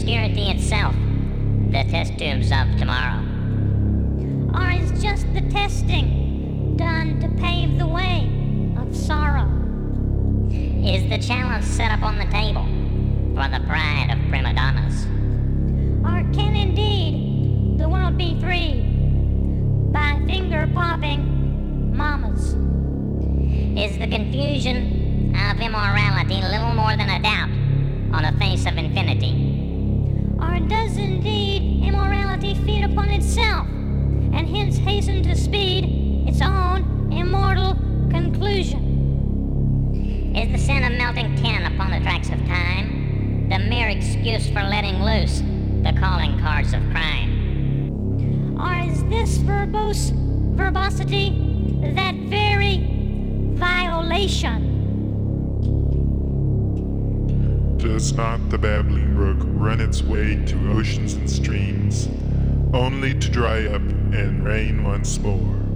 obscurity itself the test tubes of tomorrow? Or is just the testing done to pave the way of sorrow? Is the chalice set up on the table for the pride of prima donnas? Or can indeed the world be freed by finger-popping mamas? Is the confusion of immorality little more than a doubt on the face of infinity? Or does indeed immorality feed upon itself, and hence hasten to speed its own immortal conclusion? Is the sin of melting tin upon the tracks of time the mere excuse for letting loose the calling cards of crime? Or is this verbosity that very violation? Does not the babbling brook run its way to oceans and streams, only to dry up and rain once more?